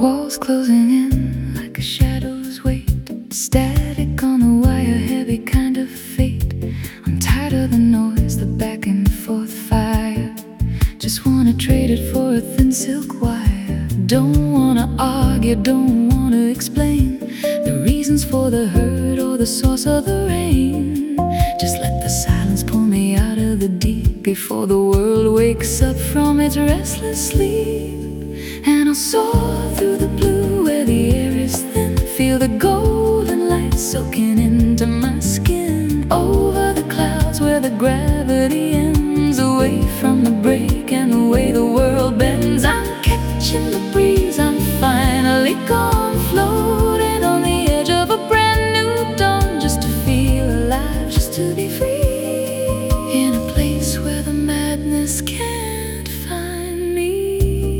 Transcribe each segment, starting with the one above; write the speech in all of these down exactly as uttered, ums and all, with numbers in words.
Walls closing in like a shadow's weight, static on the wire, heavy kind of fate. I'm tired of the noise, the back and forth fire. Just wanna trade it for a thin silk wire. Don't wanna argue, don't wanna explain the reasons for the hurt or the source of the rain. Just let the silence pull me out of the deep before the world wakes up from its restless sleep. And I'll soar through the blue where the air is thin, feel the golden light soaking into my skin. Over the clouds where the gravity ends, away from the break and the way the world bends. I'm catching the breeze, I'm finally gone, floating on the edge of a brand new dawn. Just to feel alive, just to be free, in a place where the madness can't find me.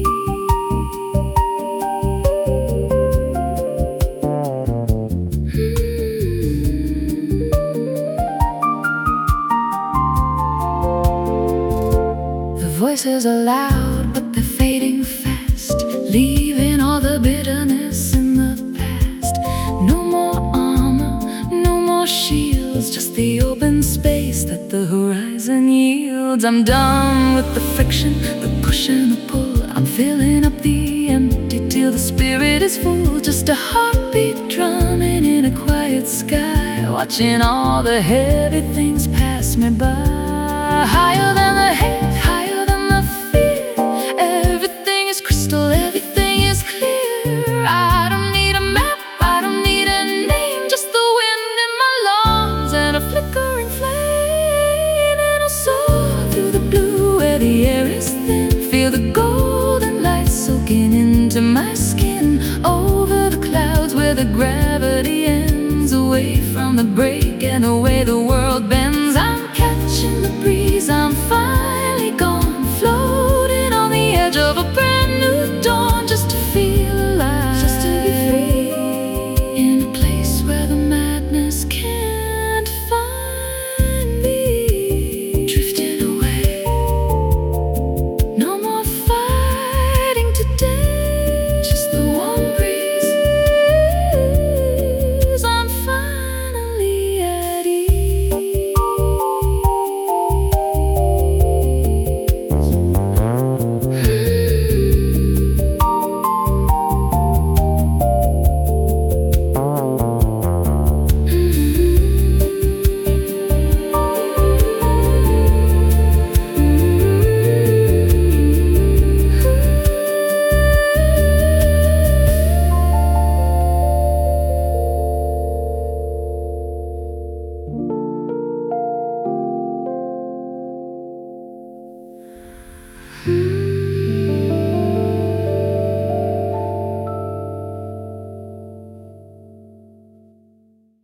Voices are loud, but they're fading fast, leaving all the bitterness in the past. No more armor, no more shields, just the open space that the horizon yields. I'm done with the friction, the push and the pull. I'm filling up the empty till the spirit is full. Just a heartbeat drumming in a quiet sky, watching all the heavy things pass me by. Higher than the head,